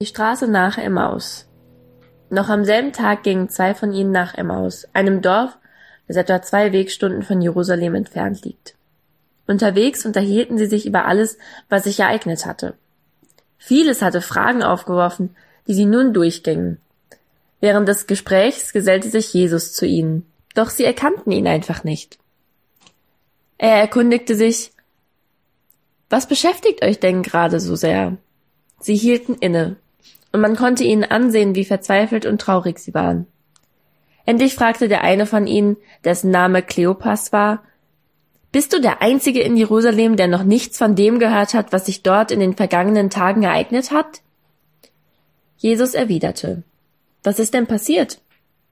Die Straße nach Emmaus. Noch am selben Tag gingen 2 von ihnen nach Emmaus, einem Dorf, das etwa 2 Wegstunden von Jerusalem entfernt liegt. Unterwegs unterhielten sie sich über alles, was sich ereignet hatte. Vieles hatte Fragen aufgeworfen, die sie nun durchgingen. Während des Gesprächs gesellte sich Jesus zu ihnen, doch sie erkannten ihn einfach nicht. Er erkundigte sich: Was beschäftigt euch denn gerade so sehr? Sie hielten inne, und man konnte ihnen ansehen, wie verzweifelt und traurig sie waren. Endlich fragte der eine von ihnen, dessen Name Kleopas war: Bist du der Einzige in Jerusalem, der noch nichts von dem gehört hat, was sich dort in den vergangenen Tagen ereignet hat? Jesus erwiderte: Was ist denn passiert?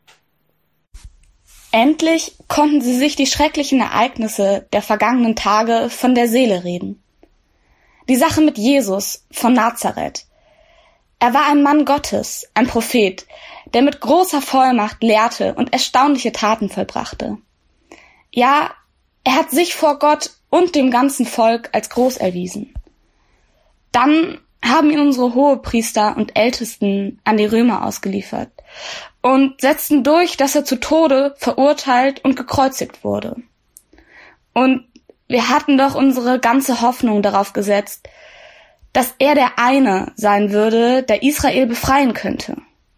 Endlich konnten sie sich die schrecklichen Ereignisse der vergangenen Tage von der Seele reden. Die Sache mit Jesus von Nazareth. Er war ein Mann Gottes, ein Prophet, der mit großer Vollmacht lehrte und erstaunliche Taten vollbrachte. Ja, er hat sich vor Gott und dem ganzen Volk als groß erwiesen. Dann haben ihn unsere Hohepriester und Ältesten an die Römer ausgeliefert und setzten durch, dass er zu Tode verurteilt und gekreuzigt wurde. Und wir hatten doch unsere ganze Hoffnung darauf gesetzt, dass er der eine sein würde, der Israel befreien könnte.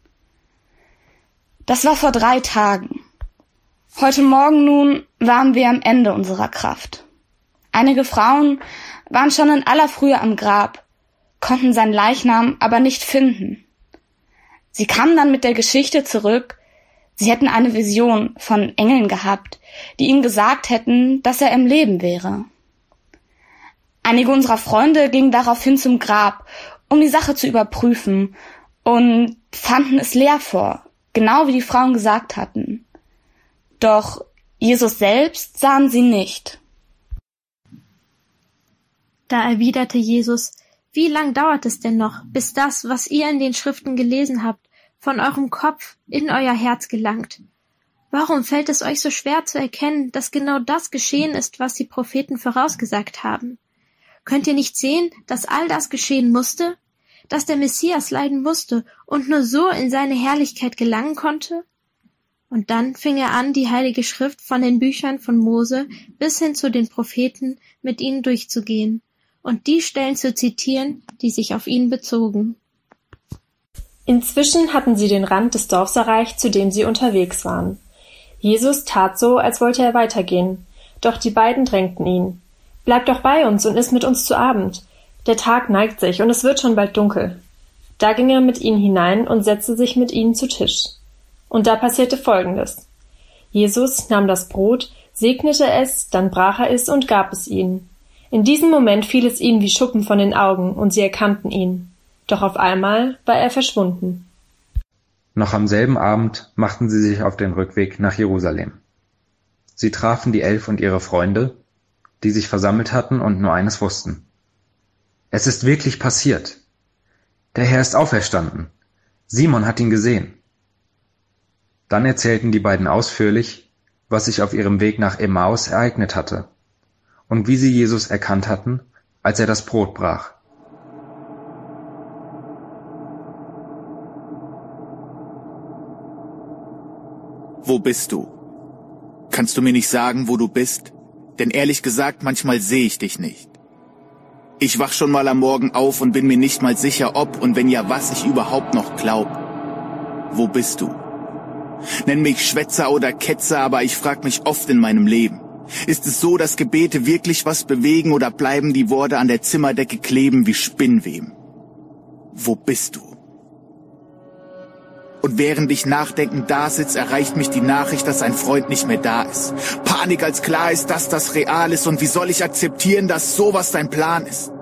Das war vor 3 Tagen. Heute Morgen nun waren wir am Ende unserer Kraft. Einige Frauen waren schon in aller Frühe am Grab, konnten seinen Leichnam aber nicht finden. Sie kamen dann mit der Geschichte zurück, sie hätten eine Vision von Engeln gehabt, die ihnen gesagt hätten, dass er im Leben wäre. Einige unserer Freunde gingen daraufhin zum Grab, um die Sache zu überprüfen, und fanden es leer vor, genau wie die Frauen gesagt hatten. Doch Jesus selbst sahen sie nicht. Da erwiderte Jesus: Wie lang dauert es denn noch, bis das, was ihr in den Schriften gelesen habt, von eurem Kopf in euer Herz gelangt? Warum fällt es euch so schwer zu erkennen, dass genau das geschehen ist, was die Propheten vorausgesagt haben? Könnt ihr nicht sehen, dass all das geschehen musste? Dass der Messias leiden musste und nur so in seine Herrlichkeit gelangen konnte? Und dann fing er an, die Heilige Schrift von den Büchern von Mose bis hin zu den Propheten mit ihnen durchzugehen und die Stellen zu zitieren, die sich auf ihn bezogen. Inzwischen hatten sie den Rand des Dorfs erreicht, zu dem sie unterwegs waren. Jesus tat so, als wollte er weitergehen, doch die beiden drängten ihn. »Bleib doch bei uns und iss mit uns zu Abend. Der Tag neigt sich und es wird schon bald dunkel.« Da ging er mit ihnen hinein und setzte sich mit ihnen zu Tisch. Und da passierte Folgendes. Jesus nahm das Brot, segnete es, dann brach er es und gab es ihnen. In diesem Moment fiel es ihnen wie Schuppen von den Augen und sie erkannten ihn. Doch auf einmal war er verschwunden. Noch am selben Abend machten sie sich auf den Rückweg nach Jerusalem. Sie trafen die 11 und ihre Freunde, die sich versammelt hatten und nur eines wussten. Es ist wirklich passiert. Der Herr ist auferstanden. Simon hat ihn gesehen. Dann erzählten die beiden ausführlich, was sich auf ihrem Weg nach Emmaus ereignet hatte und wie sie Jesus erkannt hatten, als er das Brot brach. Wo bist du? Kannst du mir nicht sagen, wo du bist? Denn ehrlich gesagt, manchmal sehe ich dich nicht. Ich wach schon mal am Morgen auf und bin mir nicht mal sicher, ob und wenn ja, was ich überhaupt noch glaub. Wo bist du? Nenn mich Schwätzer oder Ketzer, aber ich frag mich oft in meinem Leben. Ist es so, dass Gebete wirklich was bewegen oder bleiben die Worte an der Zimmerdecke kleben wie Spinnweben? Wo bist du? Und während ich nachdenkend dasitz, erreicht mich die Nachricht, dass ein Freund nicht mehr da ist. Panik, als klar ist, dass das real ist. Und wie soll ich akzeptieren, dass sowas dein Plan ist?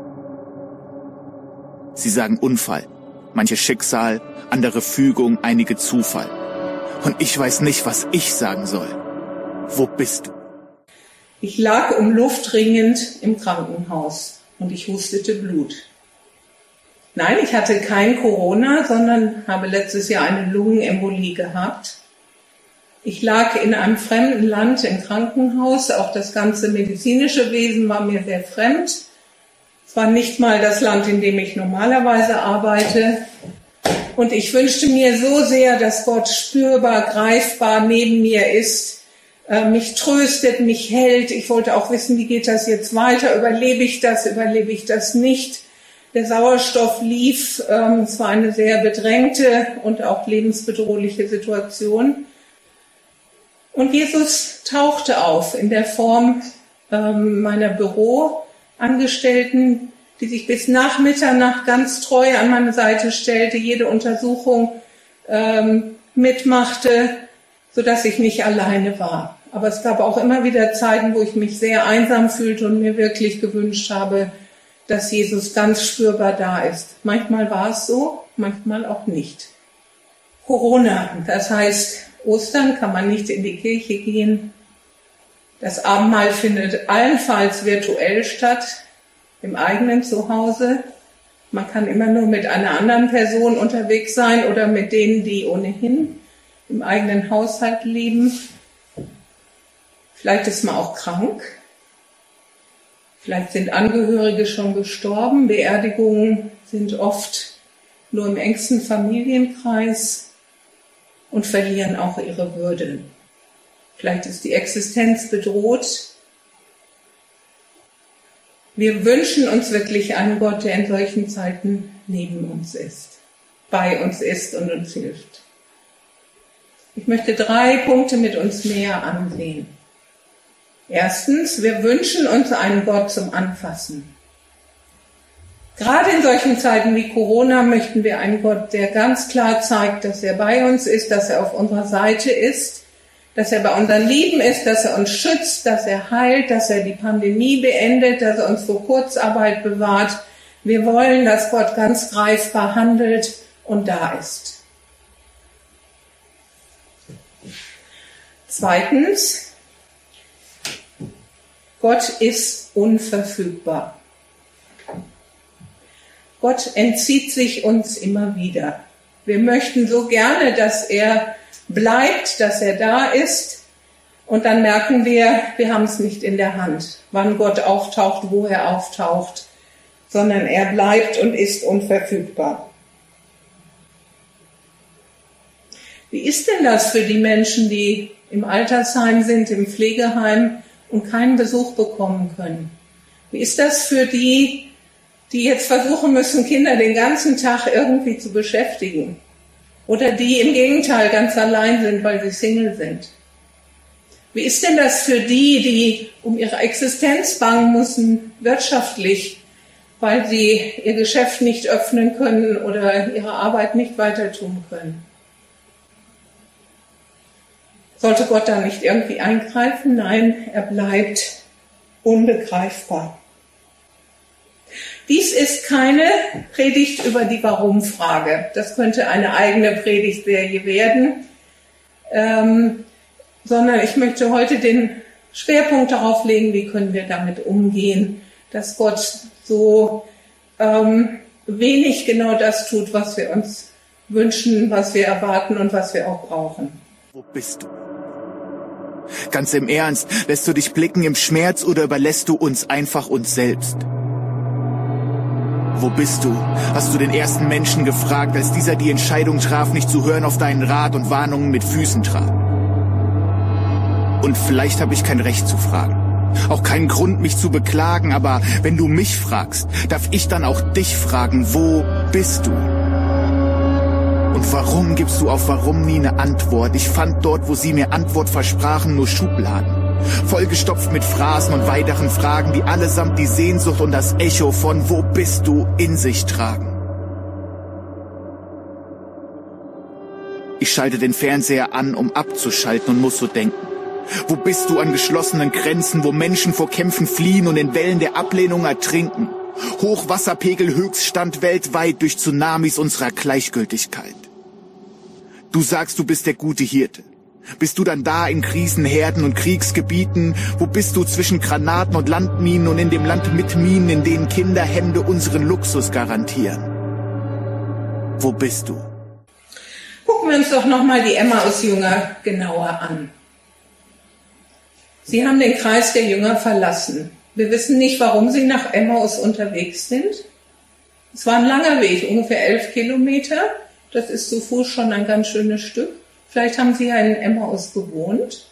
Sie sagen Unfall, manche Schicksal, andere Fügung, einige Zufall. Und ich weiß nicht, was ich sagen soll. Wo bist du? Ich lag um Luft ringend im Krankenhaus und ich hustete Blut. Nein, ich hatte kein Corona, sondern habe letztes Jahr eine Lungenembolie gehabt. Ich lag in einem fremden Land im Krankenhaus. Auch das ganze medizinische Wesen war mir sehr fremd. Es war nicht mal das Land, in dem ich normalerweise arbeite. Und ich wünschte mir so sehr, dass Gott spürbar, greifbar neben mir ist, mich tröstet, mich hält. Ich wollte auch wissen, wie geht das jetzt weiter? Überlebe ich das nicht? Der Sauerstoff lief. Es war eine sehr bedrängte und auch lebensbedrohliche Situation. Und Jesus tauchte auf in der Form meiner Büroangestellten, die sich bis nach Mitternacht ganz treu an meine Seite stellte, jede Untersuchung mitmachte, sodass ich nicht alleine war. Aber es gab auch immer wieder Zeiten, wo ich mich sehr einsam fühlte und mir wirklich gewünscht habe, dass Jesus ganz spürbar da ist. Manchmal war es so, manchmal auch nicht. Corona, das heißt, Ostern kann man nicht in die Kirche gehen. Das Abendmahl findet allenfalls virtuell statt, im eigenen Zuhause. Man kann immer nur mit einer anderen Person unterwegs sein oder mit denen, die ohnehin im eigenen Haushalt leben. Vielleicht ist man auch krank. Vielleicht sind Angehörige schon gestorben. Beerdigungen sind oft nur im engsten Familienkreis und verlieren auch ihre Würde. Vielleicht ist die Existenz bedroht. Wir wünschen uns wirklich einen Gott, der in solchen Zeiten neben uns ist, bei uns ist und uns hilft. Ich möchte 3 Punkte mit uns näher ansehen. Erstens, wir wünschen uns einen Gott zum Anfassen. Gerade in solchen Zeiten wie Corona möchten wir einen Gott, der ganz klar zeigt, dass er bei uns ist, dass er auf unserer Seite ist, dass er bei unseren Lieben ist, dass er uns schützt, dass er heilt, dass er die Pandemie beendet, dass er uns vor Kurzarbeit bewahrt. Wir wollen, dass Gott ganz greifbar handelt und da ist. Zweitens, Gott ist unverfügbar. Gott entzieht sich uns immer wieder. Wir möchten so gerne, dass er bleibt, dass er da ist. Und dann merken wir haben es nicht in der Hand, wann Gott auftaucht, wo er auftaucht, sondern er bleibt und ist unverfügbar. Wie ist denn das für die Menschen, die im Altersheim sind, im Pflegeheim und keinen Besuch bekommen können? Wie ist das für die, die jetzt versuchen müssen, Kinder den ganzen Tag irgendwie zu beschäftigen? Oder die im Gegenteil ganz allein sind, weil sie Single sind? Wie ist denn das für die, die um ihre Existenz bangen müssen, wirtschaftlich, weil sie ihr Geschäft nicht öffnen können oder ihre Arbeit nicht weiter tun können? Sollte Gott da nicht irgendwie eingreifen? Nein, er bleibt unbegreifbar. Dies ist keine Predigt über die Warum-Frage. Das könnte eine eigene Predigtserie werden. Sondern ich möchte heute den Schwerpunkt darauf legen, wie können wir damit umgehen, dass Gott so wenig genau das tut, was wir uns wünschen, was wir erwarten und was wir auch brauchen. Wo bist du? Ganz im Ernst, lässt du dich blicken im Schmerz oder überlässt du uns einfach uns selbst? Wo bist du? Hast du den ersten Menschen gefragt, als dieser die Entscheidung traf, nicht zu hören auf deinen Rat und Warnungen mit Füßen trat? Und vielleicht habe ich kein Recht zu fragen, auch keinen Grund, mich zu beklagen, aber wenn du mich fragst, darf ich dann auch dich fragen, wo bist du? Und warum gibst du auf warum nie eine Antwort? Ich fand dort, wo sie mir Antwort versprachen, nur Schubladen. Vollgestopft mit Phrasen und weiteren Fragen, die allesamt die Sehnsucht und das Echo von wo bist du in sich tragen. Ich schalte den Fernseher an, um abzuschalten und muss so denken. Wo bist du an geschlossenen Grenzen, wo Menschen vor Kämpfen fliehen und in Wellen der Ablehnung ertrinken? Hochwasserpegel Höchststand weltweit durch Tsunamis unserer Gleichgültigkeit. Du sagst, du bist der gute Hirte. Bist du dann da in Krisenherden und Kriegsgebieten? Wo bist du zwischen Granaten und Landminen und in dem Land mit Minen, in denen Kinderhände unseren Luxus garantieren? Wo bist du? Gucken wir uns doch nochmal die Emmaus-Jünger genauer an. Sie haben den Kreis der Jünger verlassen. Wir wissen nicht, warum sie nach Emmaus unterwegs sind. Es war ein langer Weg, ungefähr 11 Kilometer. Das ist zu Fuß schon ein ganz schönes Stück. Vielleicht haben sie ja in Emmaus gewohnt.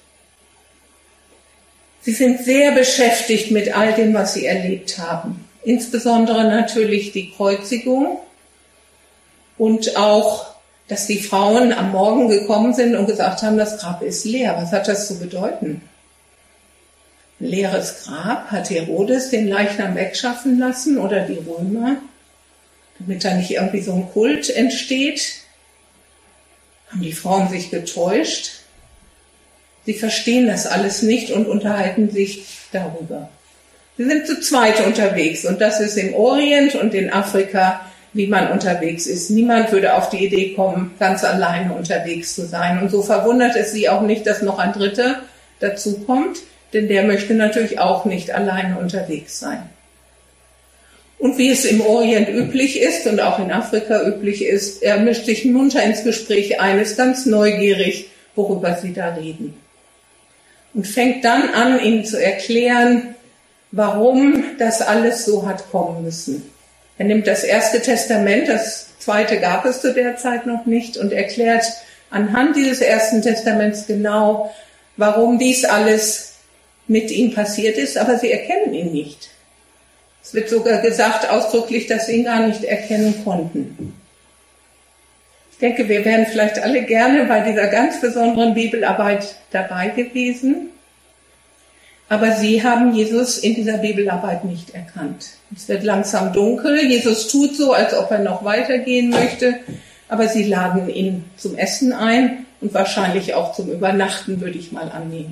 Sie sind sehr beschäftigt mit all dem, was sie erlebt haben. Insbesondere natürlich die Kreuzigung und auch, dass die Frauen am Morgen gekommen sind und gesagt haben, das Grab ist leer. Was hat das zu bedeuten? Ein leeres Grab? Hat Herodes den Leichnam wegschaffen lassen oder die Römer? Damit da nicht irgendwie so ein Kult entsteht? Haben die Frauen sich getäuscht? Sie verstehen das alles nicht und unterhalten sich darüber. Sie sind zu zweit unterwegs und das ist im Orient und in Afrika, wie man unterwegs ist. Niemand würde auf die Idee kommen, ganz alleine unterwegs zu sein. Und so verwundert es sie auch nicht, dass noch ein Dritter dazukommt, denn der möchte natürlich auch nicht alleine unterwegs sein. Und wie es im Orient üblich ist und auch in Afrika üblich ist, er mischt sich munter ins Gespräch ein, ist ganz neugierig, worüber sie da reden. Und fängt dann an, ihnen zu erklären, warum das alles so hat kommen müssen. Er nimmt das Erste Testament, das Zweite gab es zu der Zeit noch nicht, und erklärt anhand dieses Ersten Testaments genau, warum dies alles mit ihm passiert ist, aber sie erkennen ihn nicht. Es wird sogar gesagt ausdrücklich, dass sie ihn gar nicht erkennen konnten. Ich denke, wir wären vielleicht alle gerne bei dieser ganz besonderen Bibelarbeit dabei gewesen. Aber sie haben Jesus in dieser Bibelarbeit nicht erkannt. Es wird langsam dunkel. Jesus tut so, als ob er noch weitergehen möchte. Aber sie laden ihn zum Essen ein und wahrscheinlich auch zum Übernachten, würde ich mal annehmen.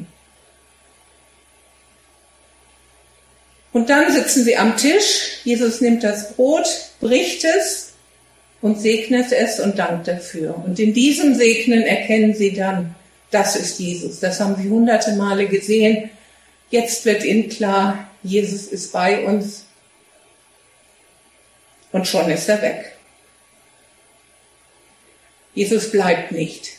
Und dann sitzen sie am Tisch. Jesus nimmt das Brot, bricht es und segnet es und dankt dafür. Und in diesem Segnen erkennen sie dann, das ist Jesus. Das haben sie hunderte Male gesehen. Jetzt wird ihnen klar, Jesus ist bei uns. Und schon ist er weg. Jesus bleibt nicht.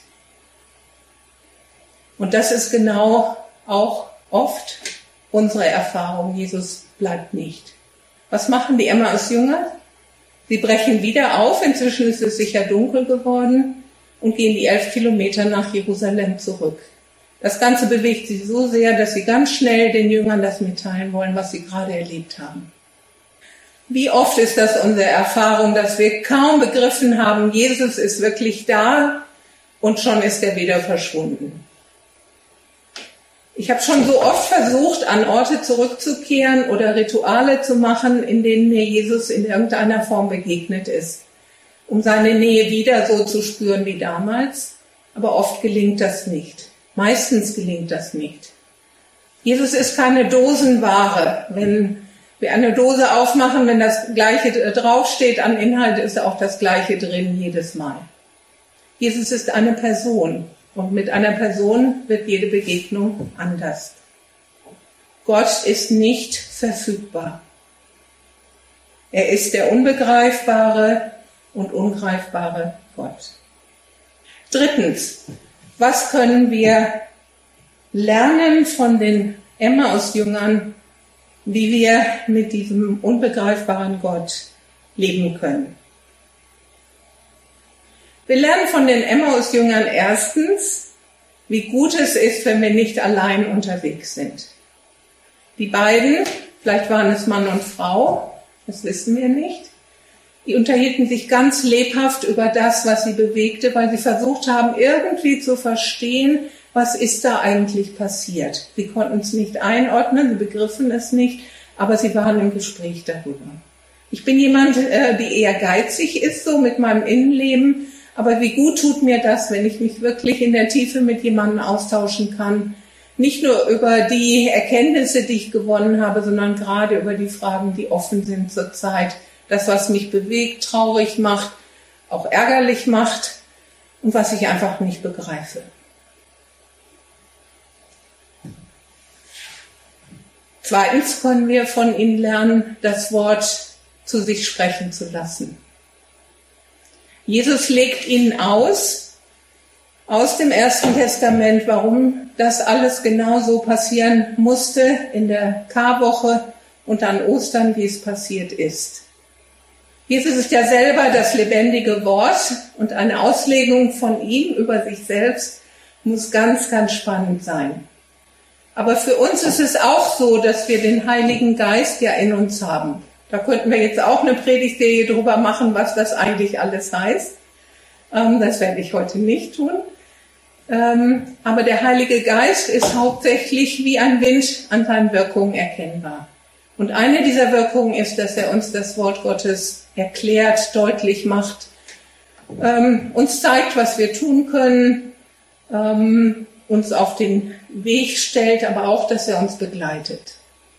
Und das ist genau auch oft unsere Erfahrung. Jesus bleibt nicht. Was machen die Emmaus-Jünger? Sie brechen wieder auf. Inzwischen ist es sicher dunkel geworden und gehen die 11 Kilometer nach Jerusalem zurück. Das Ganze bewegt sie so sehr, dass sie ganz schnell den Jüngern das mitteilen wollen, was sie gerade erlebt haben. Wie oft ist das unsere Erfahrung, dass wir kaum begriffen haben, Jesus ist wirklich da und schon ist er wieder verschwunden. Ich habe schon so oft versucht, an Orte zurückzukehren oder Rituale zu machen, in denen mir Jesus in irgendeiner Form begegnet ist, um seine Nähe wieder so zu spüren wie damals, aber oft gelingt das nicht. Meistens gelingt das nicht. Jesus ist keine Dosenware. Wenn wir eine Dose aufmachen, wenn das Gleiche draufsteht an Inhalt, ist auch das Gleiche drin jedes Mal. Jesus ist eine Person und mit einer Person wird jede Begegnung anders. Gott ist nicht verfügbar. Er ist der unbegreifbare und ungreifbare Gott. Drittens. Was können wir lernen von den Emmaus-Jüngern, wie wir mit diesem unbegreifbaren Gott leben können? Wir lernen von den Emmaus-Jüngern erstens, wie gut es ist, wenn wir nicht allein unterwegs sind. Die beiden, vielleicht waren es Mann und Frau, das wissen wir nicht, die unterhielten sich ganz lebhaft über das, was sie bewegte, weil sie versucht haben, irgendwie zu verstehen, was ist da eigentlich passiert. Sie konnten es nicht einordnen, sie begriffen es nicht, aber sie waren im Gespräch darüber. Ich bin jemand, die eher geizig ist, so mit meinem Innenleben, aber wie gut tut mir das, wenn ich mich wirklich in der Tiefe mit jemandem austauschen kann. Nicht nur über die Erkenntnisse, die ich gewonnen habe, sondern gerade über die Fragen, die offen sind zur Zeit. Das, was mich bewegt, traurig macht, auch ärgerlich macht und was ich einfach nicht begreife. Zweitens können wir von ihnen lernen, das Wort zu sich sprechen zu lassen. Jesus legt ihnen aus dem Ersten Testament, warum das alles genau so passieren musste in der Karwoche und an Ostern, wie es passiert ist. Jesus ist ja selber das lebendige Wort und eine Auslegung von ihm über sich selbst muss ganz, ganz spannend sein. Aber für uns ist es auch so, dass wir den Heiligen Geist ja in uns haben. Da könnten wir jetzt auch eine Predigtserie drüber machen, was das eigentlich alles heißt. Das werde ich heute nicht tun. Aber der Heilige Geist ist hauptsächlich wie ein Wind an seinen Wirkungen erkennbar. Und eine dieser Wirkungen ist, dass er uns das Wort Gottes erklärt, deutlich macht, uns zeigt, was wir tun können, uns auf den Weg stellt, aber auch, dass er uns begleitet.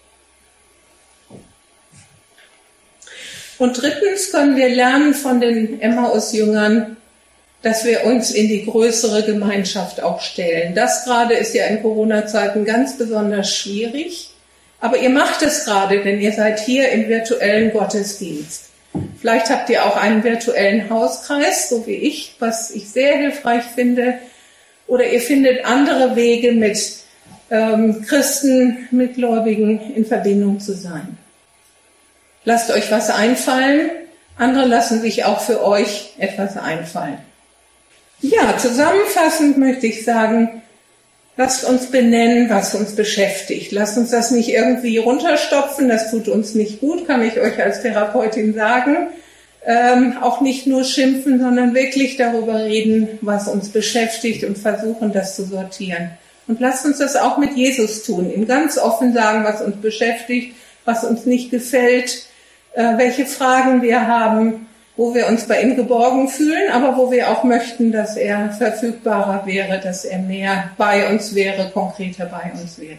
Und drittens können wir lernen von den Emmaus-Jüngern, dass wir uns in die größere Gemeinschaft auch stellen. Das gerade ist ja in Corona-Zeiten ganz besonders schwierig. Aber ihr macht es gerade, denn ihr seid hier im virtuellen Gottesdienst. Vielleicht habt ihr auch einen virtuellen Hauskreis, so wie ich, was ich sehr hilfreich finde. Oder ihr findet andere Wege, mit Christen, mit Gläubigen in Verbindung zu sein. Lasst euch was einfallen. Andere lassen sich auch für euch etwas einfallen. Ja, zusammenfassend möchte ich sagen, lasst uns benennen, was uns beschäftigt. Lasst uns das nicht irgendwie runterstopfen, das tut uns nicht gut, kann ich euch als Therapeutin sagen. Auch nicht nur schimpfen, sondern wirklich darüber reden, was uns beschäftigt und versuchen, das zu sortieren. Und lasst uns das auch mit Jesus tun, ihm ganz offen sagen, was uns beschäftigt, was uns nicht gefällt, welche Fragen wir haben, wo wir uns bei ihm geborgen fühlen, aber wo wir auch möchten, dass er verfügbarer wäre, dass er mehr bei uns wäre, konkreter bei uns wäre.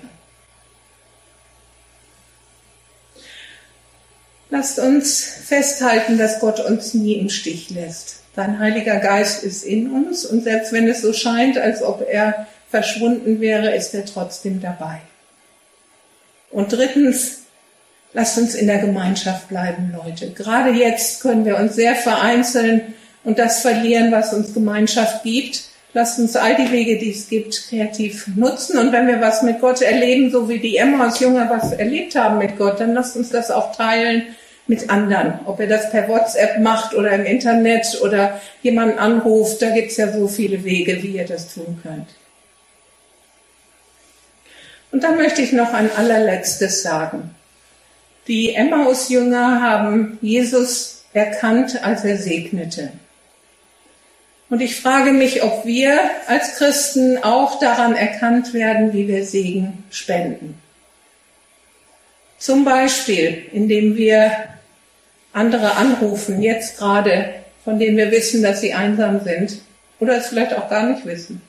Lasst uns festhalten, dass Gott uns nie im Stich lässt. Sein Heiliger Geist ist in uns und selbst wenn es so scheint, als ob er verschwunden wäre, ist er trotzdem dabei. Und drittens, lasst uns in der Gemeinschaft bleiben, Leute. Gerade jetzt können wir uns sehr vereinzeln und das verlieren, was uns Gemeinschaft gibt. Lasst uns all die Wege, die es gibt, kreativ nutzen. Und wenn wir was mit Gott erleben, so wie die Emmaus-Jünger was erlebt haben mit Gott, dann lasst uns das auch teilen mit anderen. Ob ihr das per WhatsApp macht oder im Internet oder jemanden anruft, da gibt es ja so viele Wege, wie ihr das tun könnt. Und dann möchte ich noch ein allerletztes sagen. Die Emmaus-Jünger haben Jesus erkannt, als er segnete. Und ich frage mich, ob wir als Christen auch daran erkannt werden, wie wir Segen spenden. Zum Beispiel, indem wir andere anrufen, jetzt gerade, von denen wir wissen, dass sie einsam sind oder es vielleicht auch gar nicht wissen.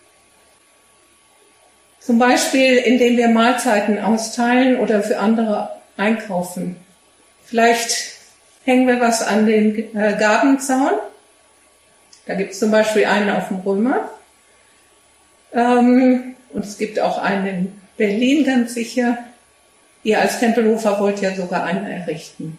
Zum Beispiel, indem wir Mahlzeiten austeilen oder für andere einkaufen. Vielleicht hängen wir was an den Gabenzaun. Da gibt es zum Beispiel einen auf dem Römer. Und es gibt auch einen in Berlin, ganz sicher. Ihr als Tempelhofer wollt ja sogar einen errichten.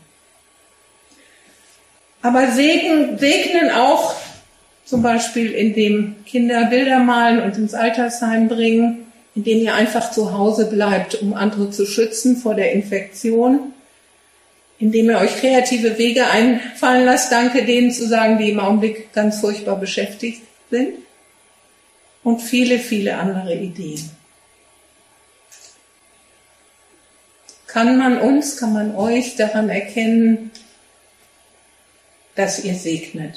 Aber segnen auch zum Beispiel, indem Kinder Bilder malen und ins Altersheim bringen, indem ihr einfach zu Hause bleibt, um andere zu schützen vor der Infektion, indem ihr euch kreative Wege einfallen lasst, danke denen zu sagen, die im Augenblick ganz furchtbar beschäftigt sind, und viele, viele andere Ideen. Kann man euch daran erkennen, dass ihr segnet?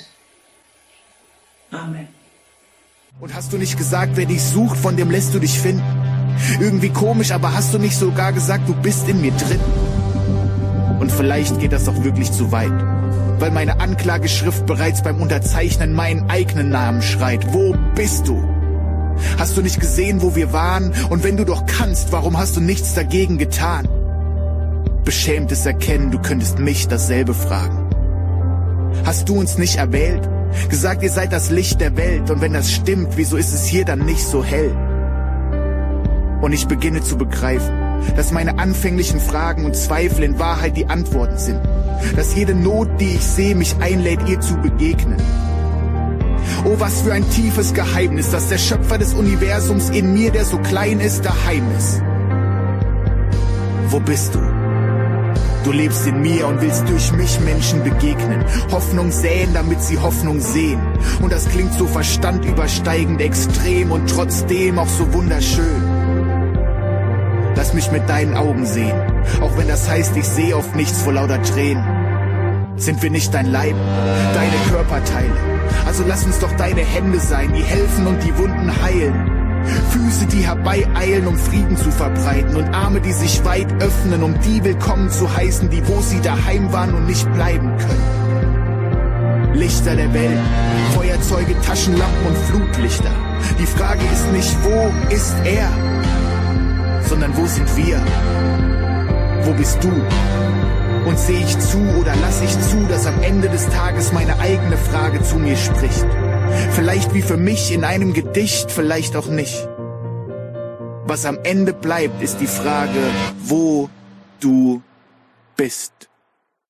Amen. Und hast du nicht gesagt, wer dich sucht, von dem lässt du dich finden? Irgendwie komisch, aber hast du nicht sogar gesagt, du bist in mir drin? Und vielleicht geht das auch wirklich zu weit, weil meine Anklageschrift bereits beim Unterzeichnen meinen eigenen Namen schreit. Wo bist du? Hast du nicht gesehen, wo wir waren? Und wenn du doch kannst, warum hast du nichts dagegen getan? Beschämtes Erkennen, du könntest mich dasselbe fragen. Hast du uns nicht erwählt? Gesagt, ihr seid das Licht der Welt, und wenn das stimmt, wieso ist es hier dann nicht so hell? Und ich beginne zu begreifen, dass meine anfänglichen Fragen und Zweifel in Wahrheit die Antworten sind. Dass jede Not, die ich sehe, mich einlädt, ihr zu begegnen. Oh, was für ein tiefes Geheimnis, dass der Schöpfer des Universums in mir, der so klein ist, daheim ist. Wo bist du? Du lebst in mir und willst durch mich Menschen begegnen. Hoffnung säen, damit sie Hoffnung sehen. Und das klingt so verstandübersteigend extrem und trotzdem auch so wunderschön. Lass mich mit deinen Augen sehen, auch wenn das heißt, ich sehe oft nichts vor lauter Tränen. Sind wir nicht dein Leib, deine Körperteile? Also lass uns doch deine Hände sein, die helfen und die Wunden heilen. Füße, die herbeieilen, um Frieden zu verbreiten, und Arme, die sich weit öffnen, um die willkommen zu heißen, die wo sie daheim waren und nicht bleiben können. Lichter der Welt, Feuerzeuge, Taschenlampen und Flutlichter. Die Frage ist nicht, wo ist er, sondern wo sind wir? Wo bist du? Und sehe ich zu oder lass ich zu, dass am Ende des Tages meine eigene Frage zu mir spricht? Vielleicht wie für mich in einem Gedicht, vielleicht auch nicht. Was am Ende bleibt, ist die Frage, wo du bist.